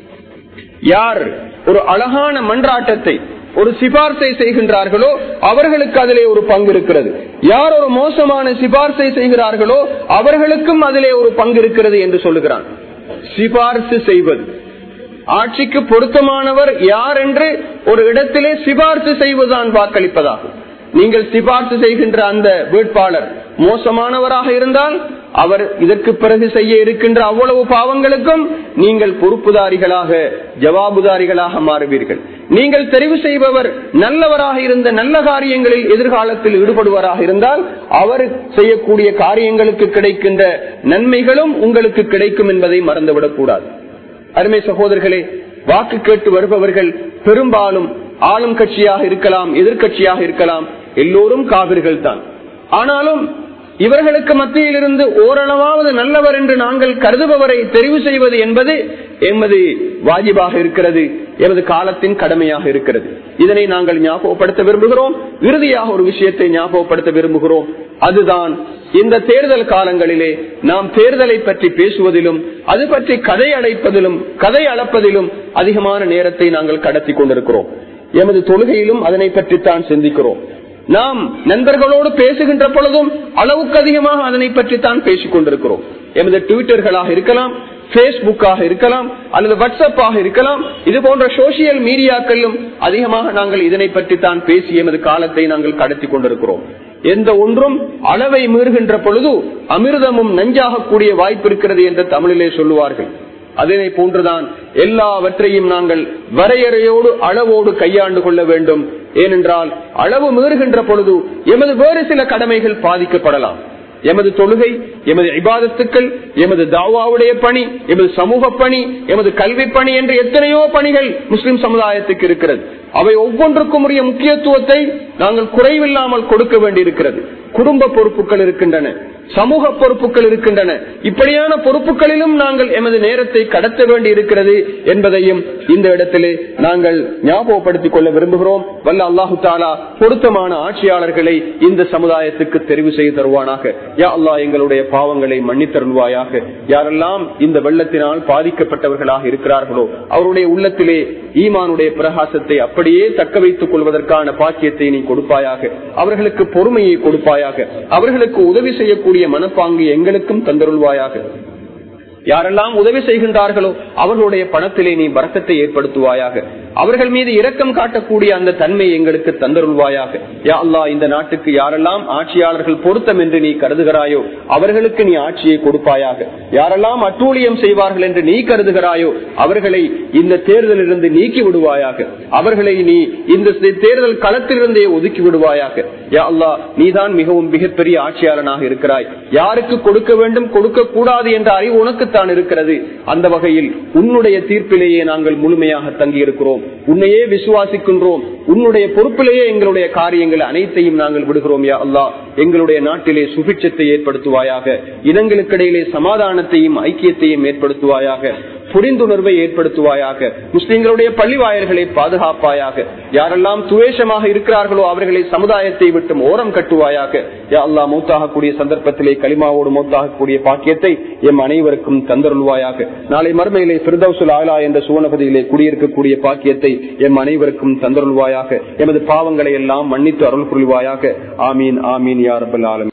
யார் ஒரு அழகான மன்றாட்டத்தை, ஒரு சிபார்சை செய்கின்றார்களோ அவர்களுக்கு அதிலே ஒரு பங்கு இருக்கிறது. யார் ஒரு மோசமான சிபார்சை செய்கிறார்களோ அவர்களுக்கும் அதிலே ஒரு பங்கு இருக்கிறது என்று சொல்லுகிறான். சிபார்சு செய்வது, ஆட்சிக்கு பொருத்தமானவர் யார் என்று ஒரு இடத்திலே சிபார்சு செய்வதுதான் வாக்களிப்பதாகும். நீங்கள் சிபார்சு செய்கின்ற அந்த வேட்பாளர் மோசமானவராக இருந்தால் அவர் இதற்கு பிறகு செய்ய இருக்கின்ற அவ்வளவு பாவங்களுக்கும் நீங்கள் பொறுப்புதாரிகளாக, ஜவாபுதாரிகளாக மாறுவீர்கள். நீங்கள் தெரிவு செய்பவர் நல்லவராக இருந்த நல்ல காரியங்களில் எதிர்காலத்தில் ஈடுபடுவராக இருந்தால் அவர் செய்யக்கூடிய காரியங்களுக்கு கிடைக்கின்ற நன்மைகளும் உங்களுக்கு கிடைக்கும் என்பதை மறந்துவிடக் கூடாது. அருமை சகோதரர்களே, வாக்கு கேட்டு வருபவர்கள் பெரும்பாலும் ஆளும் கட்சியாக இருக்கலாம், எதிர்கட்சியாக இருக்கலாம், எல்லோரும் காவிர்கள் தான். ஆனாலும் இவர்களுக்கு மத்தியில் இருந்து ஓரளவாவது நல்லவர் என்று நாங்கள் கருதுபவரை தெரிவு செய்வது என்பது எமது வாஜிபாக இருக்கிறது, எமது காலத்தின் கடமையாக இருக்கிறது. இதனை நாங்கள் ஞாபகப்படுத்த விரும்புகிறோம். இறுதியாக ஒரு விஷயத்தை ஞாபகப்படுத்த விரும்புகிறோம். அதுதான் இந்த தேர்தல் காலங்களிலே நாம் தேர்தலை பற்றி பேசுவதிலும் அது பற்றி கதை அடைப்பதிலும் கதை அளப்பதிலும் அதிகமான நேரத்தை நாங்கள் கடத்தி கொண்டிருக்கிறோம். எமது தொழுகையிலும் அதனை பற்றித்தான் சிந்திக்கிறோம். நாம் நண்பர்களோடு பேசுகின்ற பொழுதும் அளவுக்கு அதிகமாக அதனை பற்றித்தான் பேசிக் கொண்டிருக்கிறோம். எமது ட்விட்டர்களாக இருக்கலாம், பேஸ்புக்காக இருக்கலாம், அல்லது வாட்ஸ்அப்பாக இருக்கலாம், இது போன்ற சோசியல் மீடியாக்களிலும் அதிகமாக நாங்கள் இதனை பற்றித்தான் பேசி எமது காலத்தை நாங்கள் கடத்தி கொண்டிருக்கிறோம். எந்த ஒன்றும் அளவை மீறுகின்ற பொழுது அமிர்தமும் நஞ்சாக கூடிய வாய்ப்பு இருக்கிறது என்று தமிழிலே சொல்லுவார்கள். அதனை போன்றுதான் எல்லாவற்றையும் நாங்கள் வரையறையோடு அளவோடு கையாண்டு கொள்ள வேண்டும். ஏனென்றால் அளவு மீறுகின்ற பொழுது எமது வேறு சில கடமைகள் பாதிக்கப்படலாம். எமது தொழுகை, எமது இபாதத்துக்கள், எமது தாவாவுடைய பணி, எமது சமூக பணி, எமது கல்வி பணி என்று எத்தனையோ பணிகள் முஸ்லிம் சமுதாயத்துக்கு இருக்கிறது. அவை ஒவ்வொன்றுக்கும் உரிய முக்கியத்துவத்தை நாங்கள் குறைவில்லாமல் கொடுக்க வேண்டியிருக்கிறது. குடும்ப பொறுப்புகள் இருக்கின்றன, சமூக பொறுப்புகள் இருக்கின்றன. இப்படியான பொறுப்புகளிலும் நாங்கள் எமது நேரத்தை கடத்த வேண்டி இருக்கிறது என்பதையும் இந்த இடத்திலே நாங்கள் ஞாபகப்படுத்திக் கொள்ள விரும்புகிறோம். வல்ல அல்லாஹு தஆலா பொருத்தமான ஆட்சியாளர்களை இந்த சமுதாயத்துக்கு தெரிவு செய்து தருவானாக. யா அல்லாஹ், எங்களுடைய பாவங்களை மன்னித்தருள்வாயாக. யாரெல்லாம் இந்த வெள்ளத்தினால் பாதிக்கப்பட்டவர்களாக இருக்கிறார்களோ அவருடைய உள்ளத்திலே ஈமானுடைய பிரகாசத்தை அப்படியே தக்க வைத்துக் கொள்வதற்கான பாக்கியத்தை நீ கொடுப்பாயாக. அவர்களுக்கு பொறுமையை கொடுப்பாயாக. அவர்களுக்கு உதவி செய்யக்கூடிய மனப்பாங்கு எங்களுக்கும் தந்தருள்வாயாக. யாரெல்லாம் உதவி செய்கின்றார்களோ அவர்களுடைய பணத்திலே நீ பரக்கத்தை ஏற்படுத்துவாயாக. அவர்கள் மீது இரக்கம் காட்டக்கூடிய அந்த தன்மை எங்களுக்கு தந்தருள்வாயாக. யா அல்லாஹ், இந்த நாட்டுக்கு யாரெல்லாம் ஆட்சியாளர்கள் பொருத்தம் என்று நீ கருதுகிறாயோ அவர்களுக்கு நீ ஆட்சியை கொடுப்பாயாக. யாரெல்லாம் அட்டூழியம் செய்வார்கள் என்று நீ கருதுகிறாயோ அவர்களை இந்த தேர்தலிலிருந்து நீக்கி விடுவாயாக. அவர்களை நீ இந்த தேர்தல் களத்திலிருந்தே ஒதுக்கி விடுவாயாக. யா அல்லாஹ், நீதான் மிகவும் மிகப்பெரிய ஆட்சியாளனாக இருக்கிறாய். யாருக்கு கொடுக்க வேண்டும், கொடுக்க கூடாது என்ற அறிவு உனக்கு தான் இருக்கிறது. அந்த வகையில் உன்னுடைய தீர்ப்பிலேயே நாங்கள் முழுமையாக தங்கி இருக்கிறோம். உன்னையே விசுவாசிக்கின்றோம். உன்னுடைய பொறுப்பிலேயே எங்களுடைய காரியங்கள் அனைத்தையும் நாங்கள் விடுகிறோம். யா அல்லாஹ், எங்களுடைய நாட்டிலே சுபிட்சத்தை ஏற்படுத்துவாயாக. இனங்களுக்கிடையிலே சமாதானத்தையும் ஐக்கியத்தையும் ஏற்படுத்துவாயாக. புரிந்துணர்வை ஏற்படுத்துவாயாக. முஸ்லிம்களுடைய பள்ளி வாயல்களை பாதுகாப்பாயாக. யாரெல்லாம் துவேஷமாக இருக்கிறார்களோ அவர்களை சமுதாயத்தை விட்டு ஓரம் கட்டுவாயாக. யா அல்லாஹ், மௌத்தாகக்கூடிய சந்தர்ப்பத்திலே களிமாவோடு மௌத்தாகக்கூடிய பாக்கியத்தை எம் அனைவருக்கும் தந்தருள்வாயாக. நாளை மறுமையிலே ஃபிர்தௌஸுல் ஆலா என்ற சுவனபதியிலே குடியிருக்கக்கூடிய பாக்கியத்தை எம் அனைவருக்கும் தந்தருள்வாயாக. எமது பாவங்களை எல்லாம் மன்னித்து அருள் புரிவாயாக. ஆமீன், ஆமீன் யா ரப்பல் ஆலமீன்.